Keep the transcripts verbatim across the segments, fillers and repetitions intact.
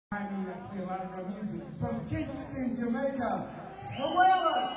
I mean, I play a lot of good music from Kingston, Jamaica. However,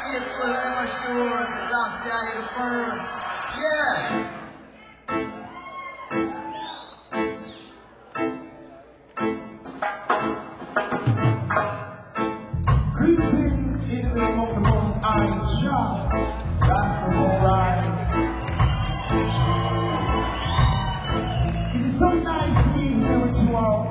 April ever shows last year the first. Yeah. Greetings in the name of the Most High Jah. That's the whole ride. It is so nice to be here with you all.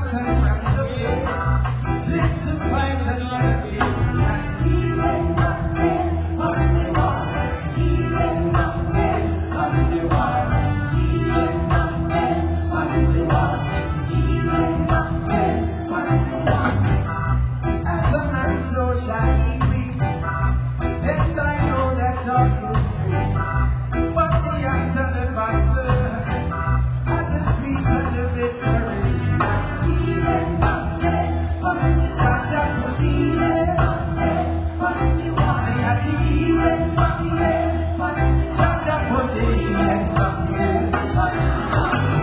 works and runs away. Live to fight and let it and he's in nothing but the water. He's in nothing but the water. He's in nothing but the water. He's in nothing but the water. As a man so shall he be, and I know that talk is sweet, but the answer the battle and the sweet and the victory. He's in nothing but the water. He's in nothing but the water. Say that he's in nothing but the water. He's in nothing but the water.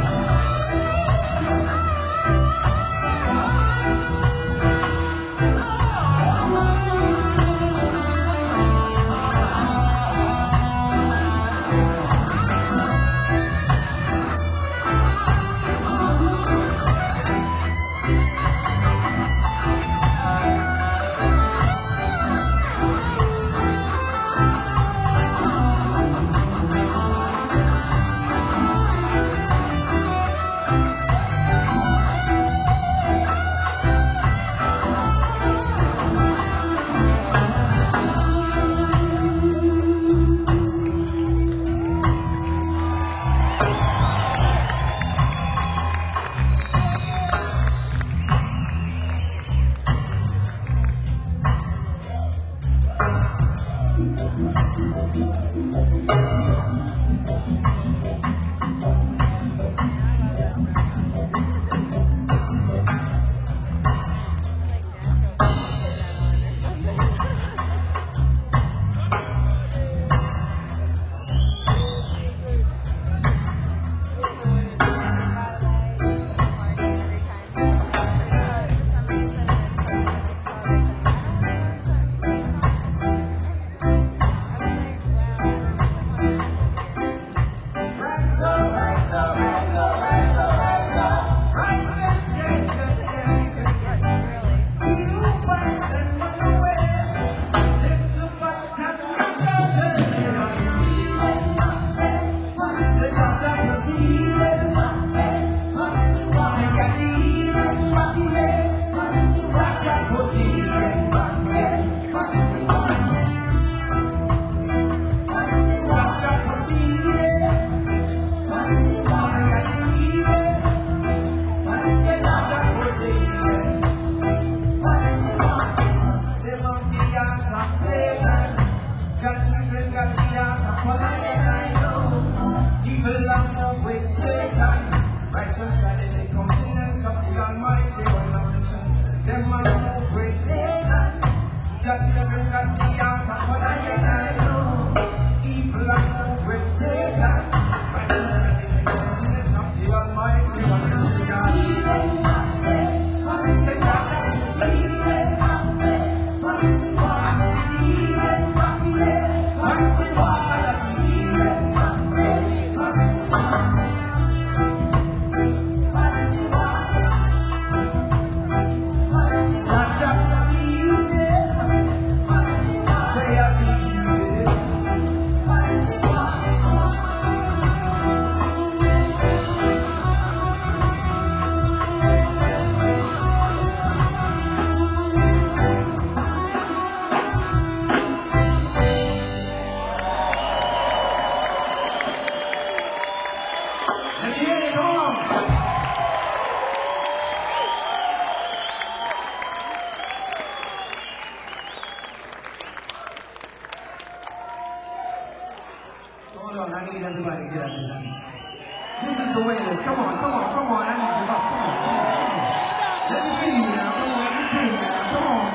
Hold on, I need everybody to get up in seats. This is the way it is. Come on, come on, come on. I need you up. Come on, come on, come on. Let me feel you now. Come on, let me feel you now. Come on.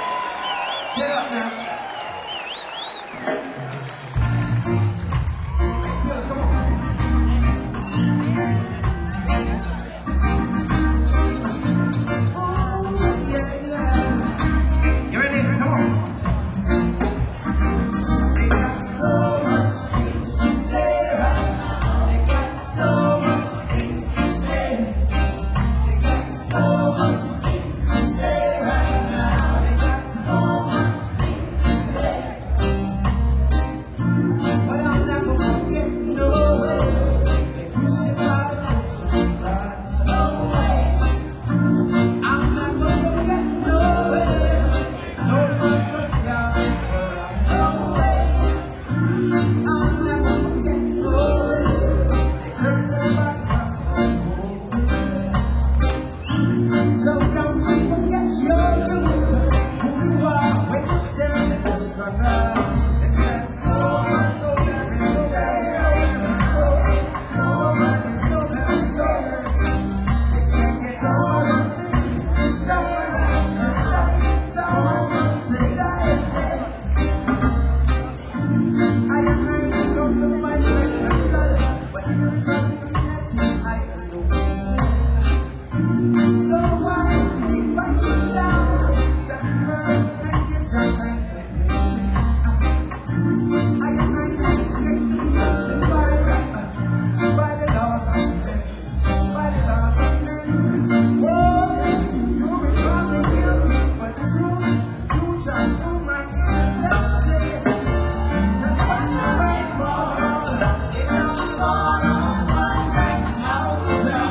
Get up now. Come on. Oh, yeah, yeah. You ready? Come on. So much things to say right now. They got so much things to say. So don't you forget your youth, who you are when you stand in the struggle. It's that so much, so very, so very, so so much, so very, so it's like it's all on to me. So much, so so much, so society. I am not going to my flesh and blood, but here is only a blessing I know. So why we fight you down? Step firm and give your thanks and praise. I am not expecting justified by the laws of men, by the laws of men. Oh, you become the guilty, but the truth, you shall do my innocence. That's what I fight for. It's not for my bank house.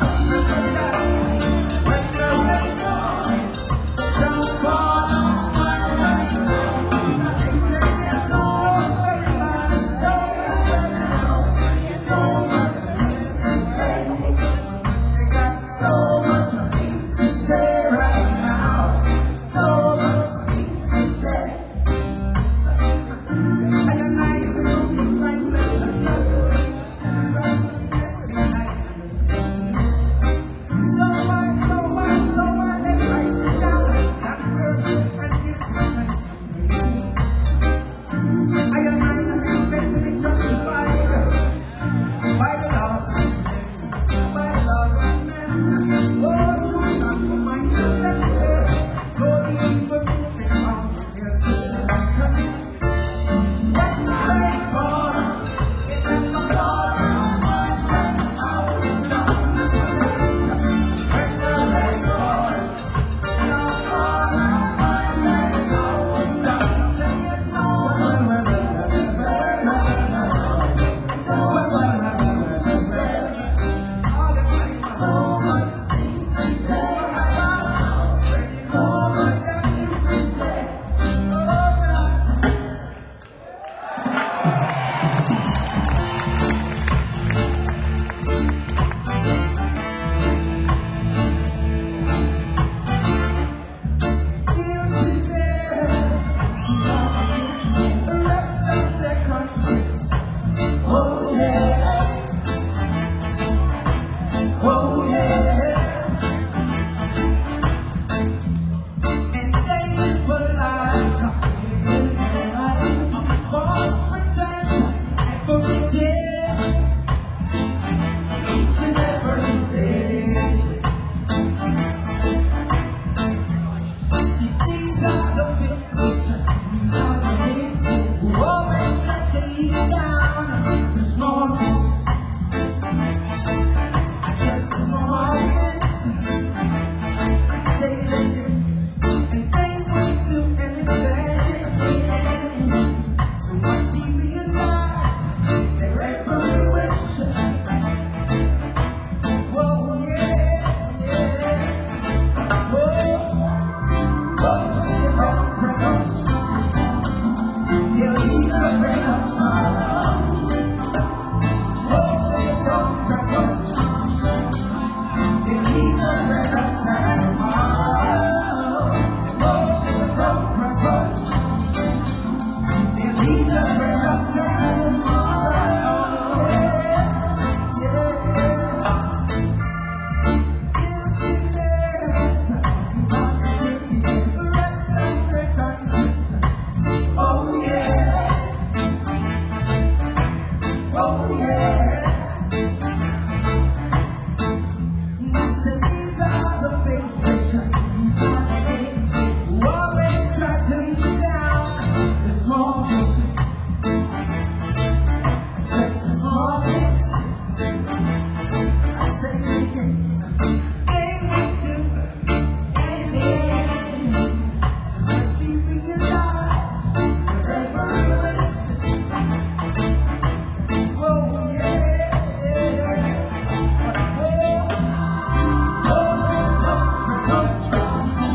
When the rain falls, don't fall on my back. They say there's no everybody, so everybody. So much things to say. They got so much things to say right now. So much things to say. I am not even looking like leather. So why, so why, so why they fight you down? Stop her and give your thanks and praise. I am not expecting to be justified by the laws of men, by the laws of men. Oh, true, not for my innocence. No evil can come here to when the rain falls, it never falls on my back. I will stop. When the rain falls, it don't fall on my back. I will stop. Saying no, well, well, well, so well, well, well, well, all the time, so much things to say about, so much that you can say. Oh, God. The rest of their countries. Oh yeah, oh yeah. And they live a life of false pretense every day, each and every day. See, these are the big fish who always try to eat down the small fish. I guess the small fish, I say that they, and they would do anything to once he realized their every wish. Whoa, yeah, yeah. Whoa, whoa, it's all present. He'll leave the rain of sorrow. Oh, say it's all present. He'll leave the rain of sorrow. Oh, say it's all present. He'll leave the rain of sorrow. Yeah, yeah. Guiltiness, the rest of their countries. Oh yeah, oh yeah. Now say these are the big fish who always try to eat down the small fish. Just the small fish. I say it again. They would do anything to let you realize their every wish. Oh yeah, yeah. Oh, oh, oh, oh, oh.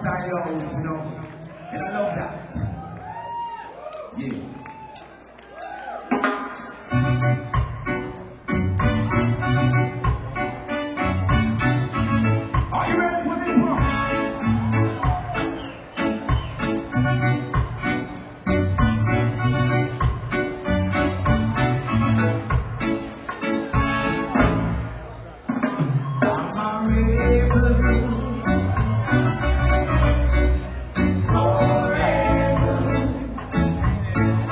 styles, you know, and I love that. Yeah. Are you ready for this one? I'm a rebel, so rebel.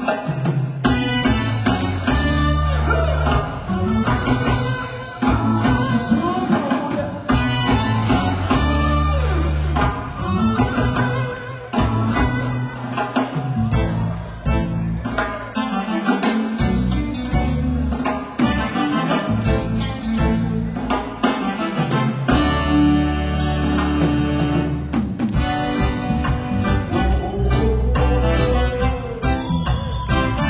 When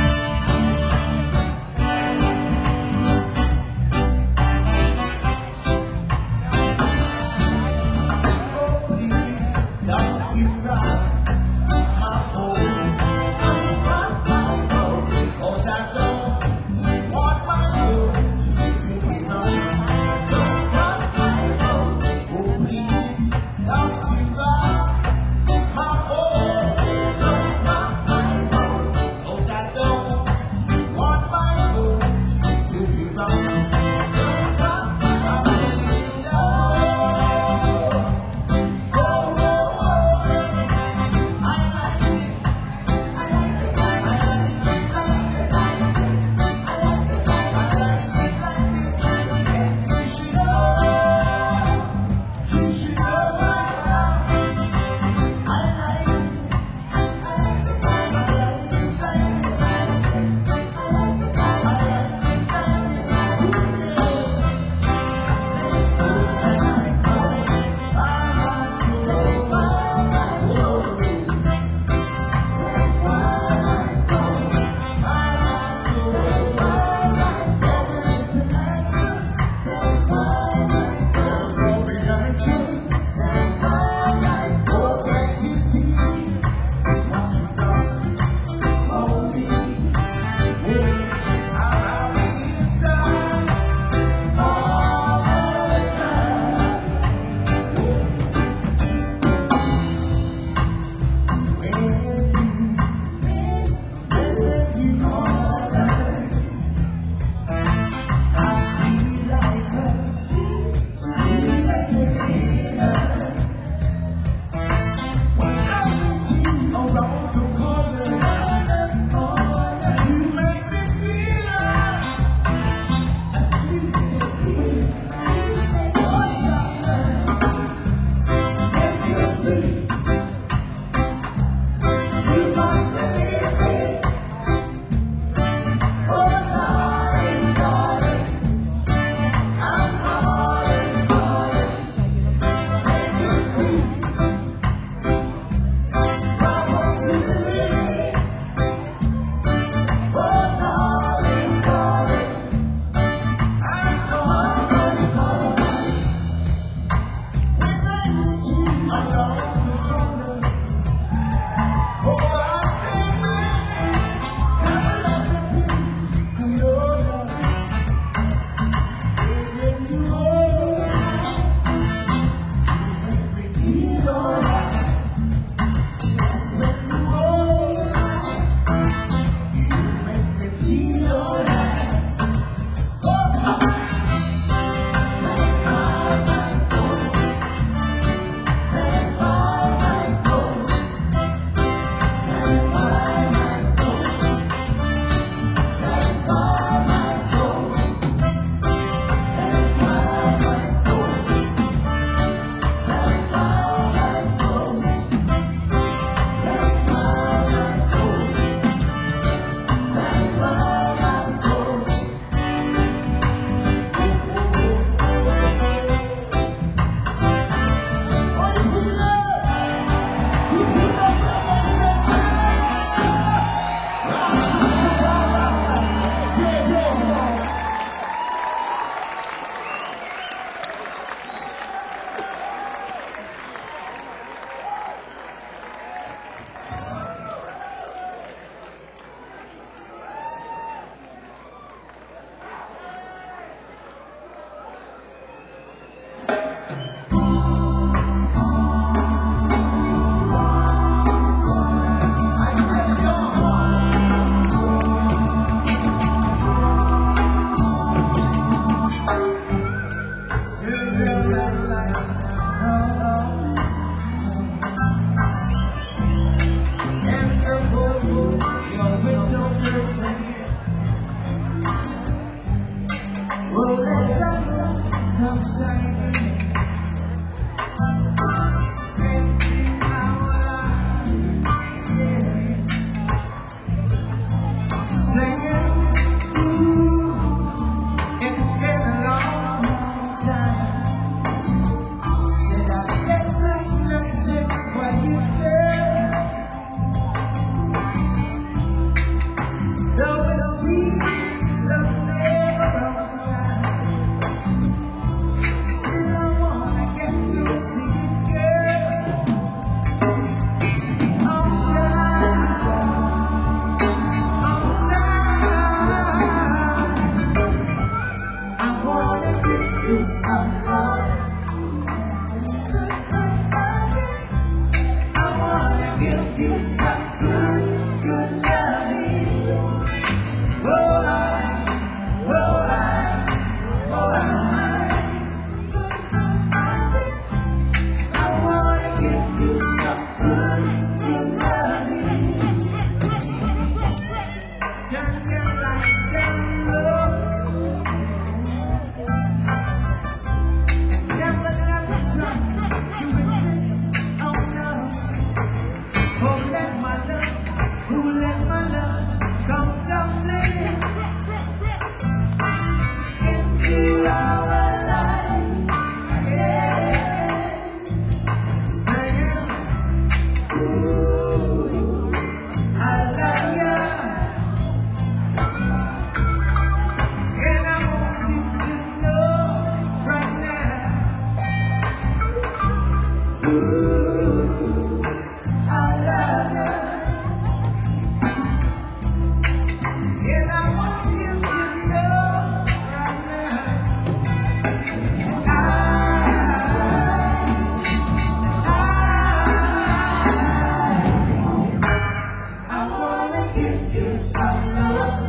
some love.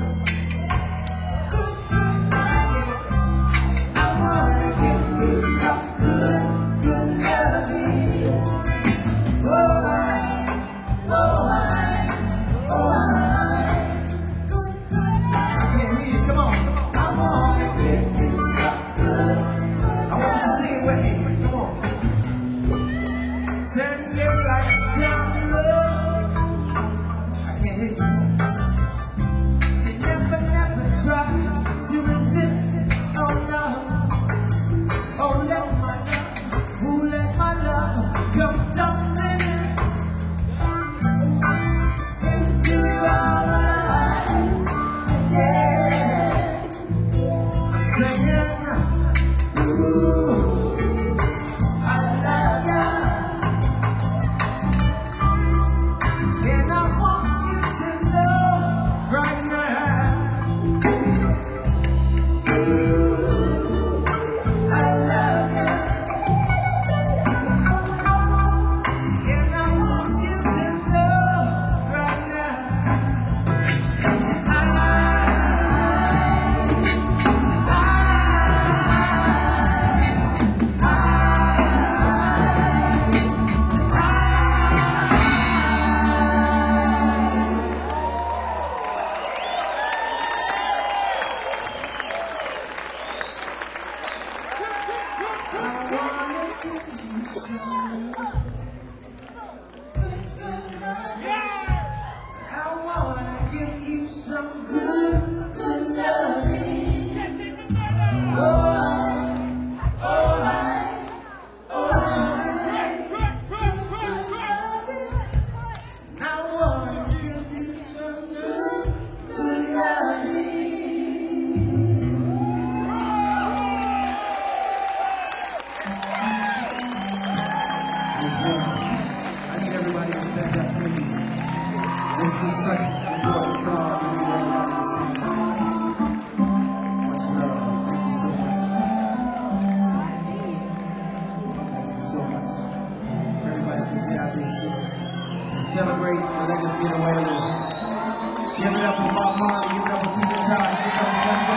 I wanna give you some good, good loving. Oh, I, oh, I, oh, I. I can't hear you. Come on. I wanna give you some good. I want you to sing it with me. Come on. Turn your lights down low. I can't hear you. Say never, never try to resist. Oh no. Oh, let my love, who let my love come tumbling into our lives. Yeah. Singing, ooh, I love ya. And I want you to know right now. Ooh, I love ya. And I want you to know right now. I, I wanna give you some good, good loving. Oh, oh, I, oh, I. I wanna give you some good, good loving. I need everybody to stand up, please. This is such an important song. I need everybody to stand up. Much love. Thank you so much. Thank you so much. Everybody can get out these shoes and celebrate the legacy of the Wailers. Give it up for Bob Marley. Give it up for Peter Tosh. Give it up for Glenn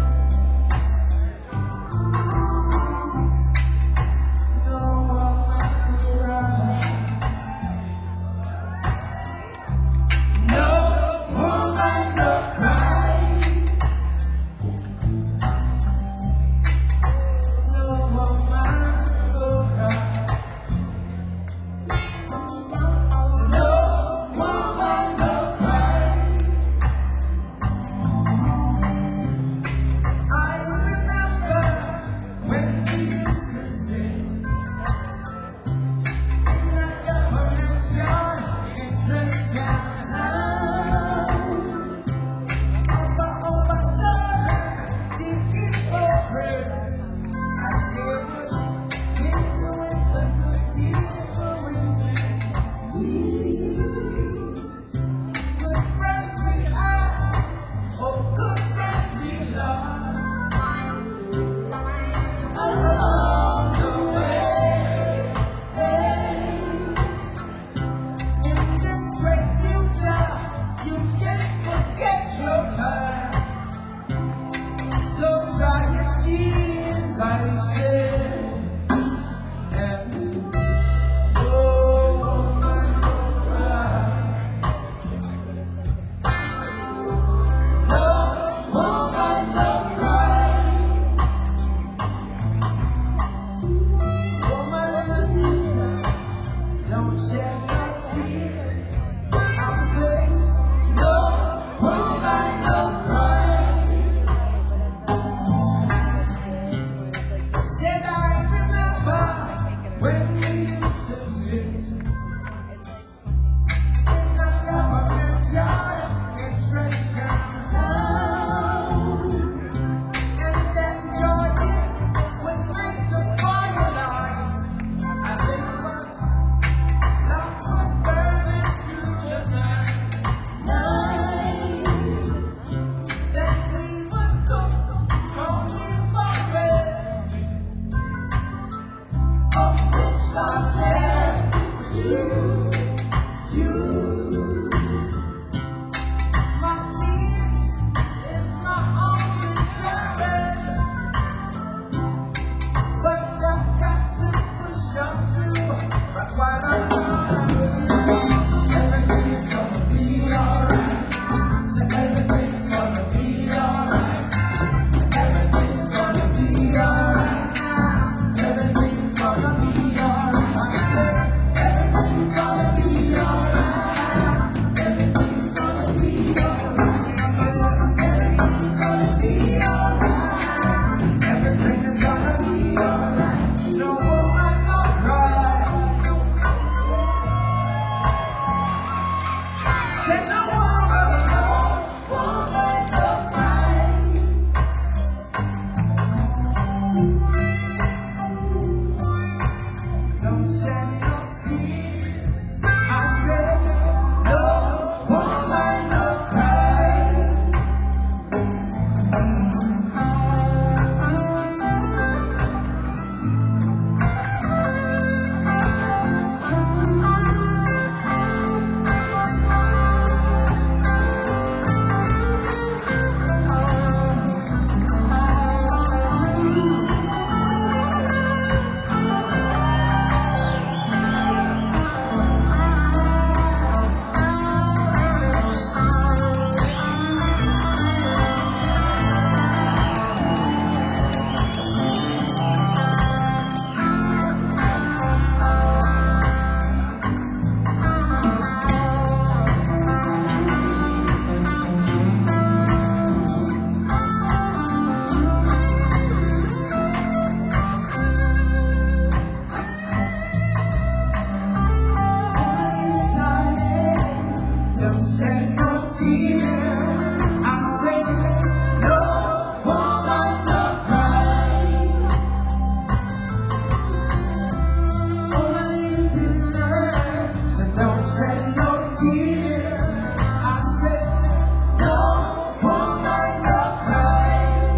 No one gonna be alright. No woman, no cry. Said no woman, no woman, no cry. Don't shed no tears. I said no woman, no cry. Don't shed no tears. I said no woman, no cry. Oh, my listeners, so don't shed no tears. I said no woman, no cry.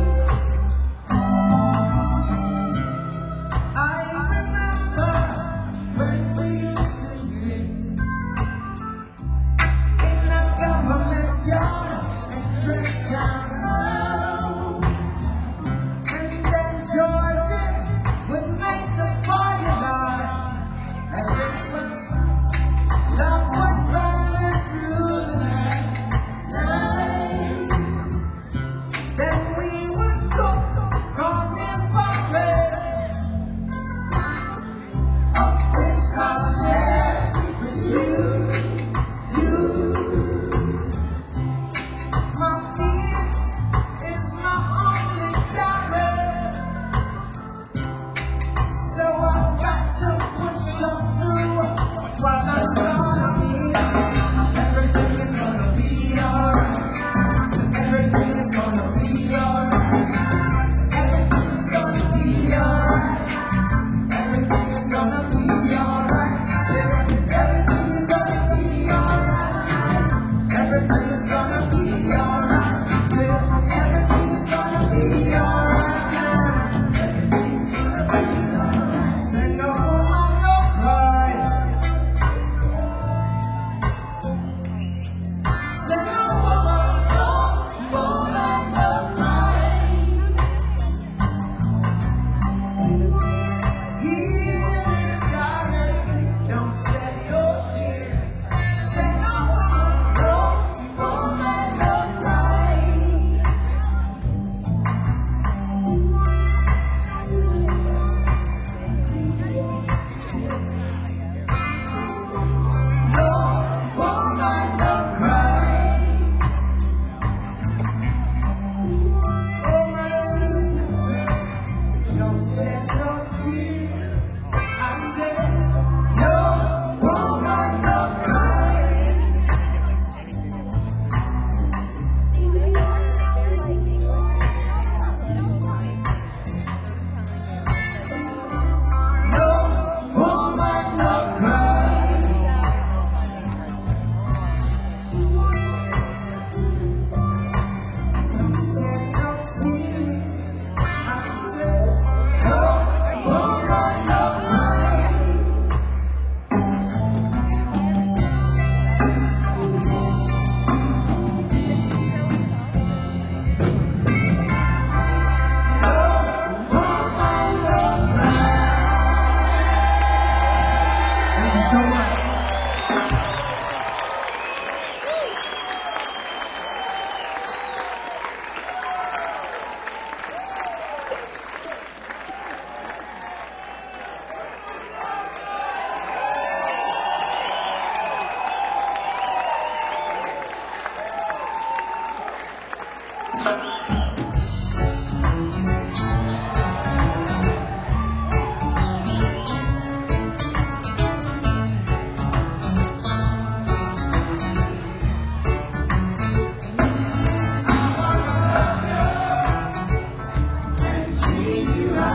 I remember when we used to sing government yard and Trenchtown Road. And then Georgia would make the fire dance as it was love would burn through the night. Then we would go from in Bombay of which I'll share with you, you. My dear is my only diamond, so I've got to push on through while I'm gonna be. Everything is gonna be alright. Everything is gonna be alright. Everything is gonna be alright. Everything is gonna be alright. Everything is gonna be alright. Everything is gonna be alright. Everything is gonna be alright. Everything's gonna be alright. Say no woman, no cry. Say no woman, no woman, no cry. Here, darling, don't shed your tears. Say no woman, no woman, no cry. No woman, no cry. Oh, my sister, don't shed no tears. I said, no woman, no cry. No woman, no cry. Don't shed no tears. I said, no woman,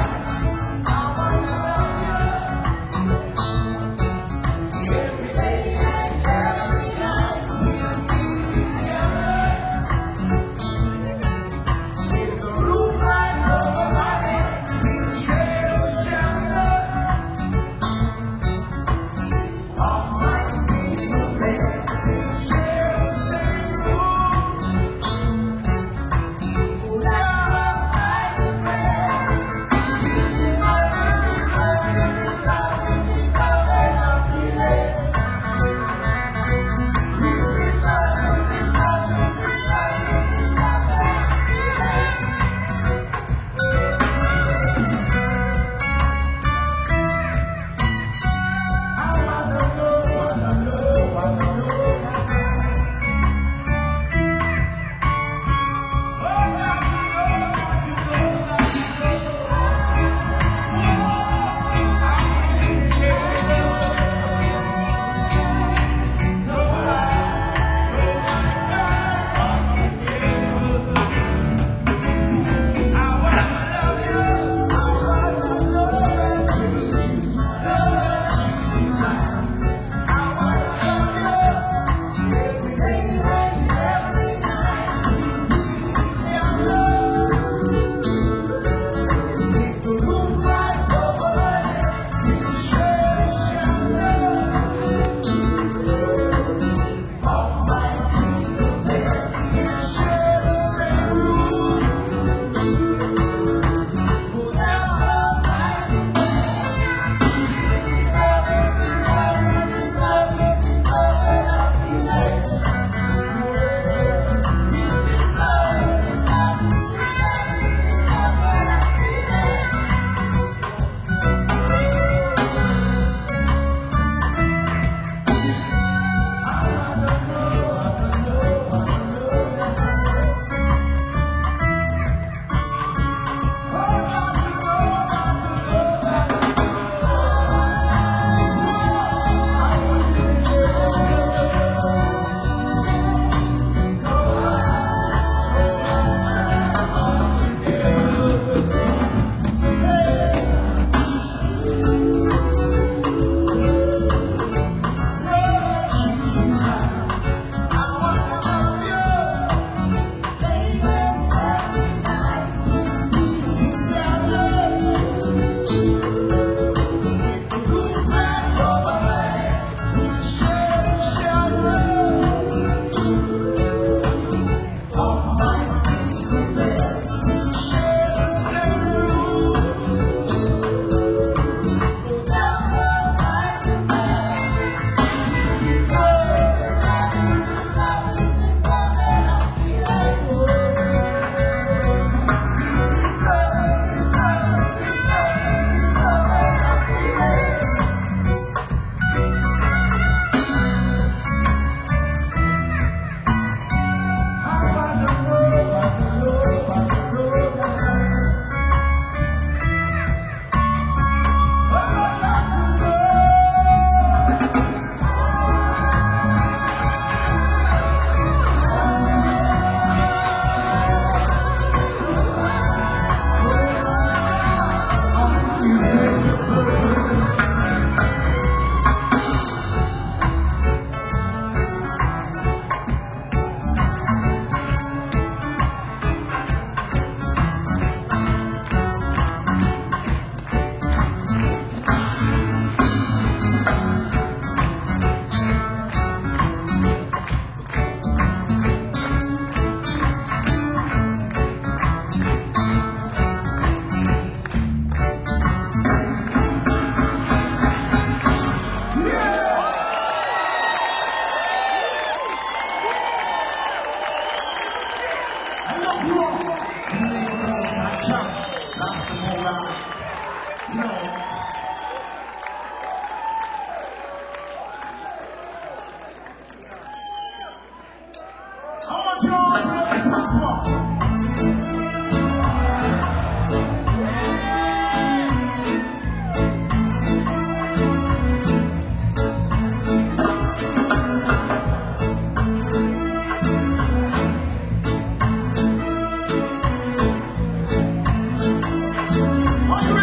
Are you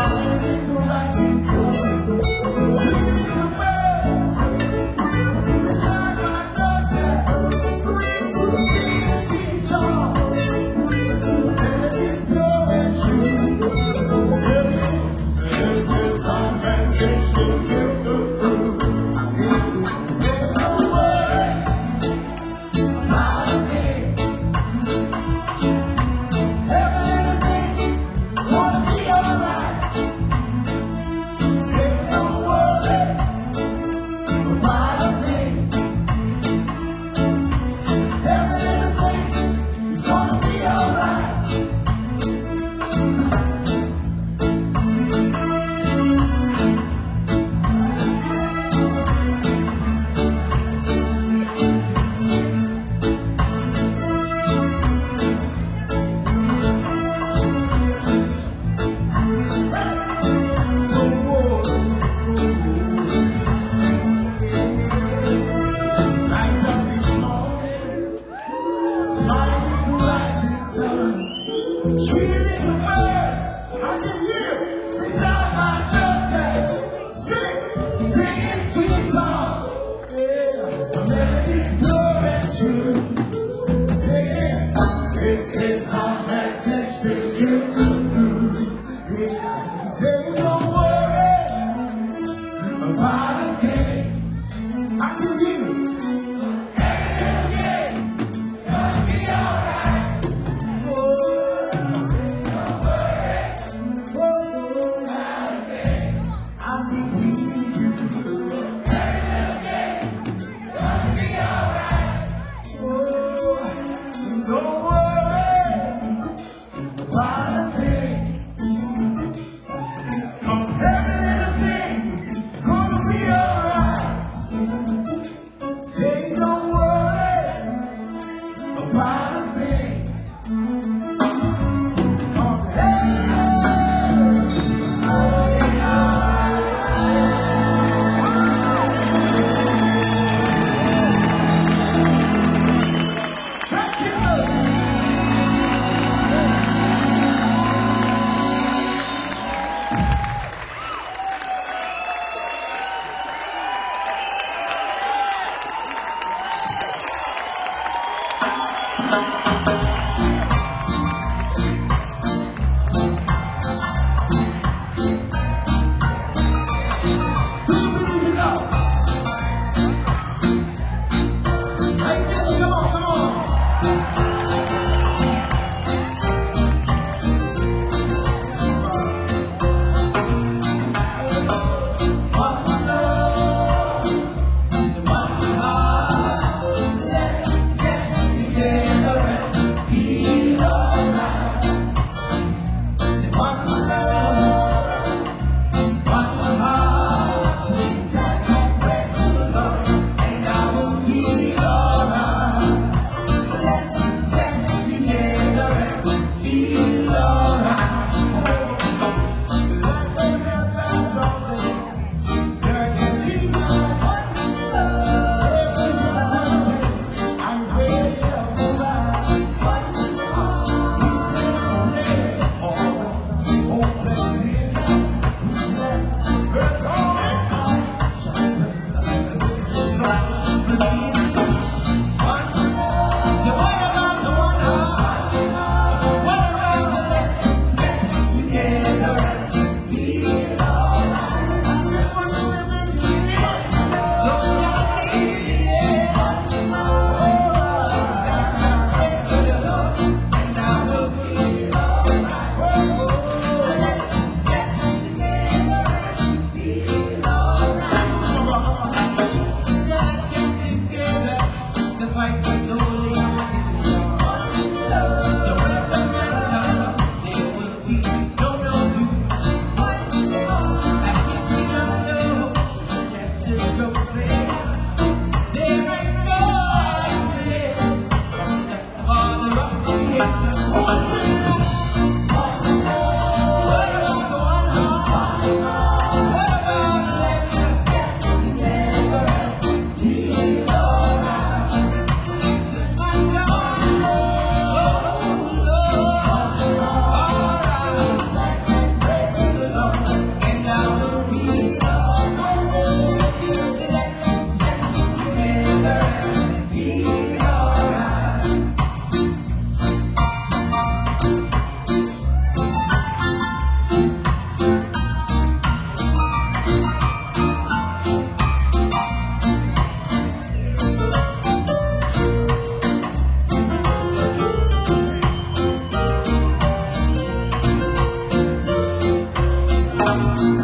Let's get together.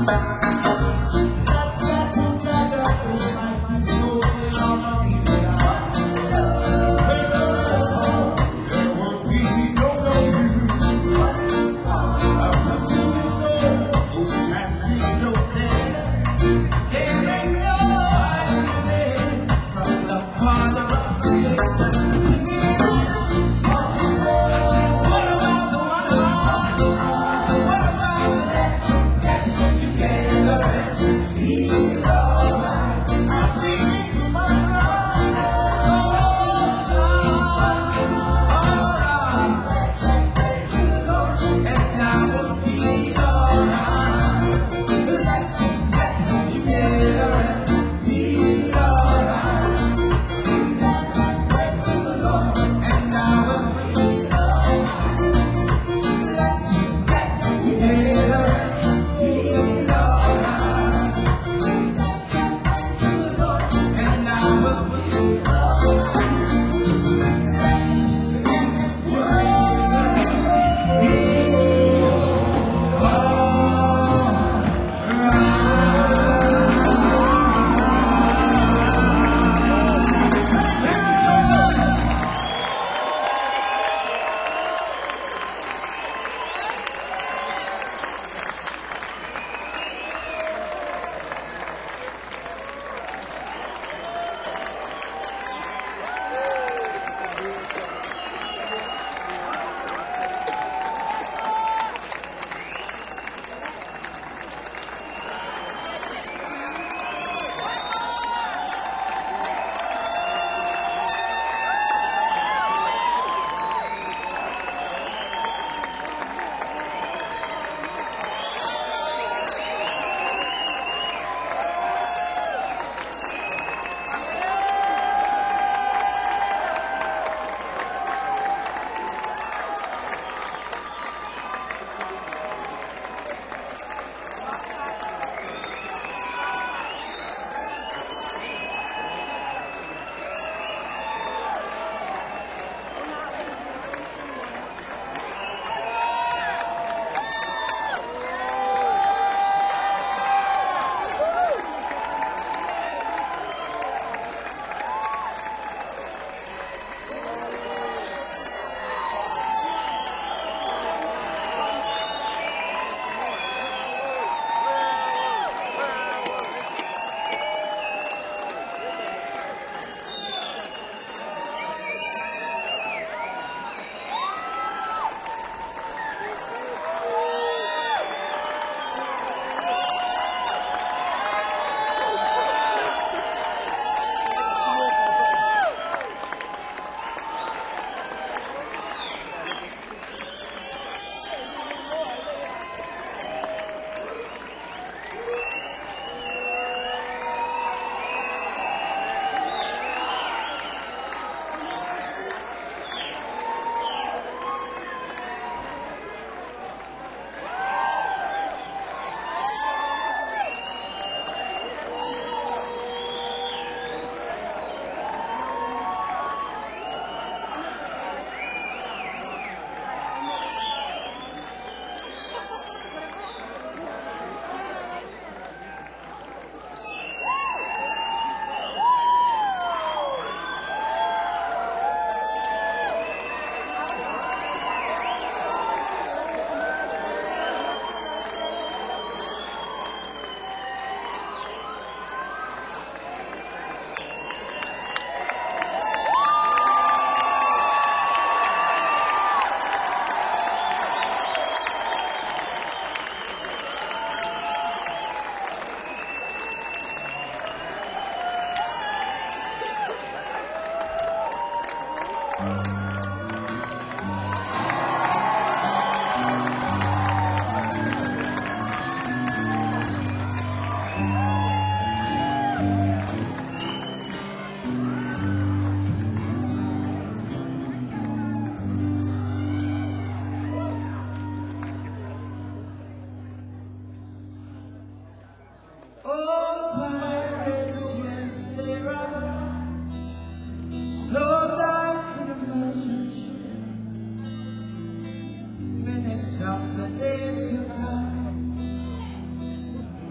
Minutes after it's around,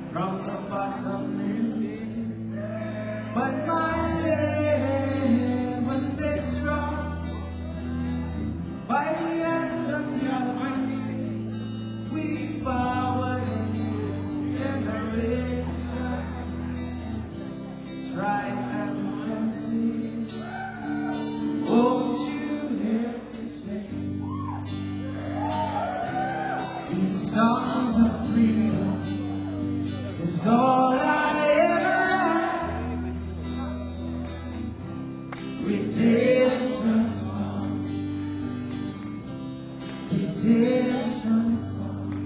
from the bottom is, but my heaven is strong. By the end of the Almighty, we forward in this generation. Try and plenty. Won't you hear to sing these songs of freedom? Is all I ever had. Redemption songs, redemption songs.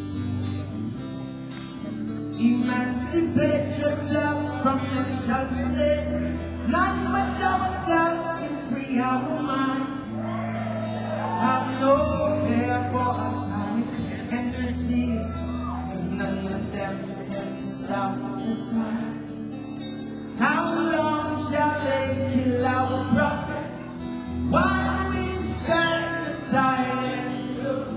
Emancipate yourselves from mental slavery. None but ourselves can free our mind. Have no fear for atomic energy, 'cause none of them can stop the time. How long shall they kill our prophets while we stand aside and look?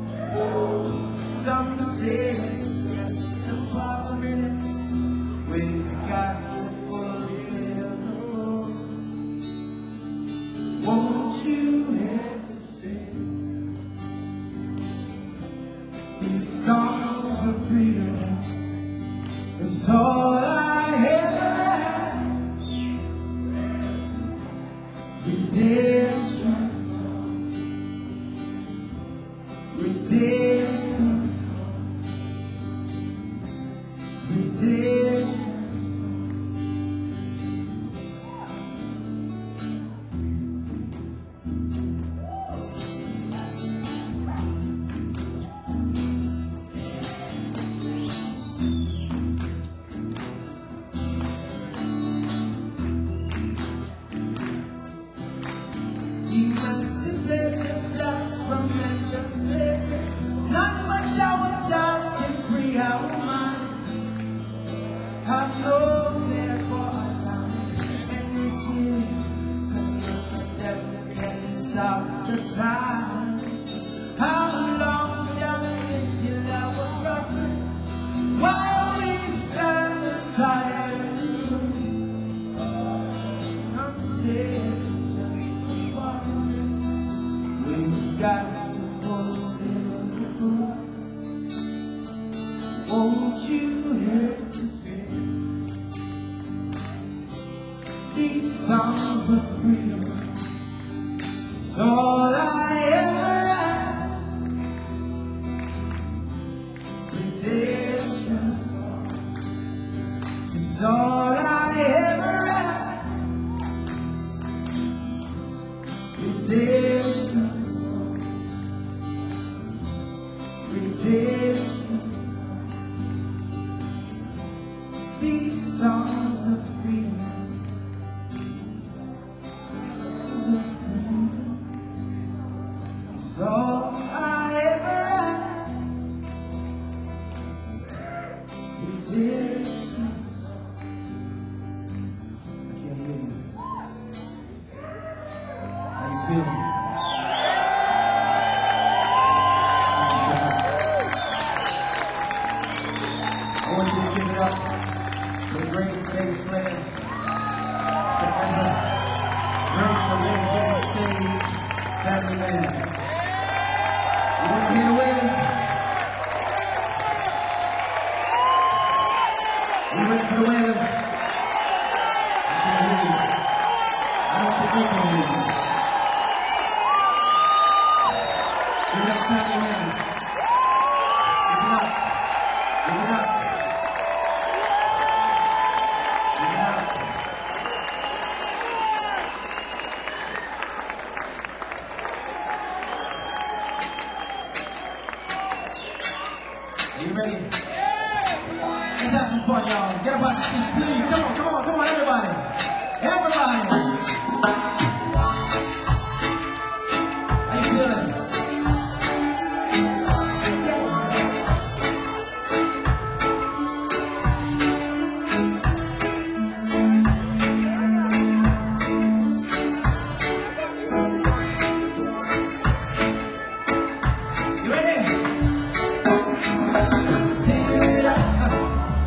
Some say it's just a part of it. We've got to fulfill the book. Won't you hear to sing these songs of freedom? It's all I ever had. Redemption song, redemption song, redemption song. Emancipate yourselves from mental slavery. None but ourselves can free our minds. Have no fear for atomic energy, 'cause none of them can stop the time. How long shall we kill our prophets while we stand aside and look? Some say it's just a part of it. We've got to fulfill the book. Won't you hear to sing these songs of freedom? It's all I ever had. Redemption song, it's all I ever had. Redemption song, redemption song. These songs of freedom, songs of freedom. It's all I ever had. Redemption song. I can't hear you. How you feeling? I want you to give it up for the greatest bass player to ever grace the big stage, Family Man. You want to hear the waves? You ready for the waves? I can't hear you. I don't think they can hear you. Give it up, Family Man. Give it up. Give it up. Give it up. Are you ready? Let's have some fun, y'all. Get about the seats, please. Come on, come on, come on, everybody. Everybody. How you feeling? You ready? Stand up.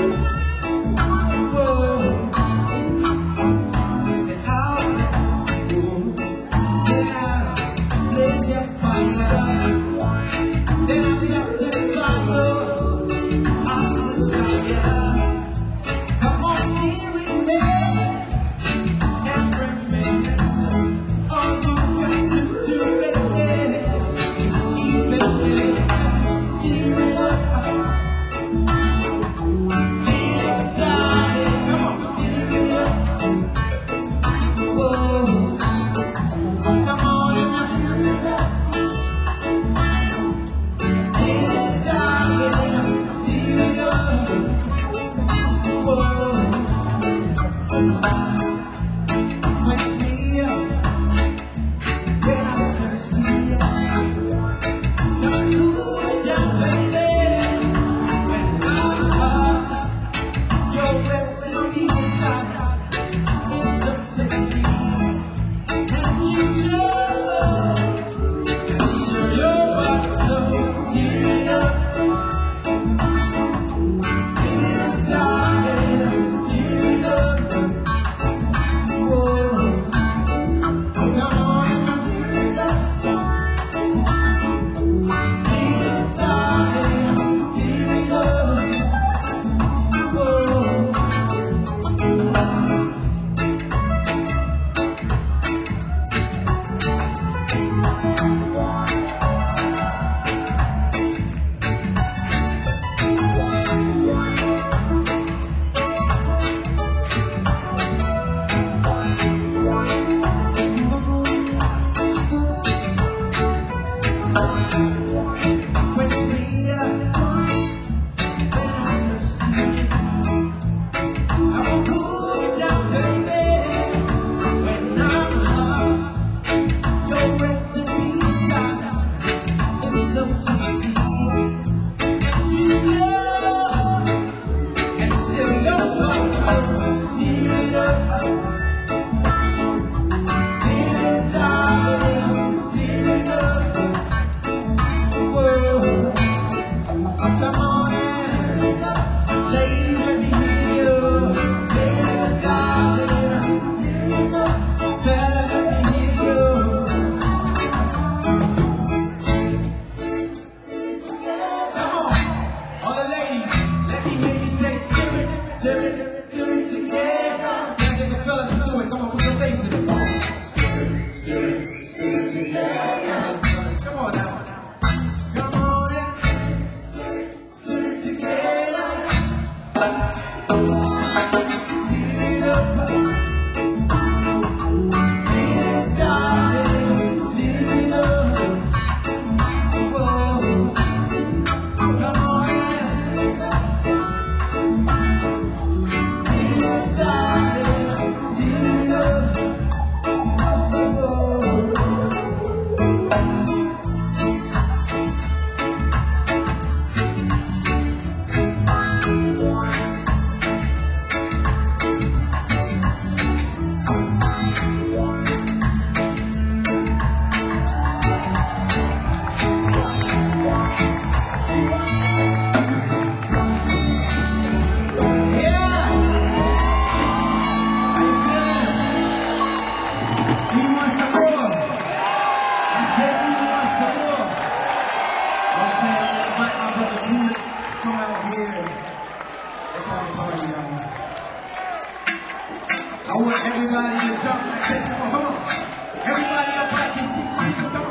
I want everybody to jump like this. Come on, come on. Everybody up at your seats. Come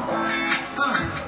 on. Uh.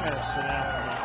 Evet, bravo.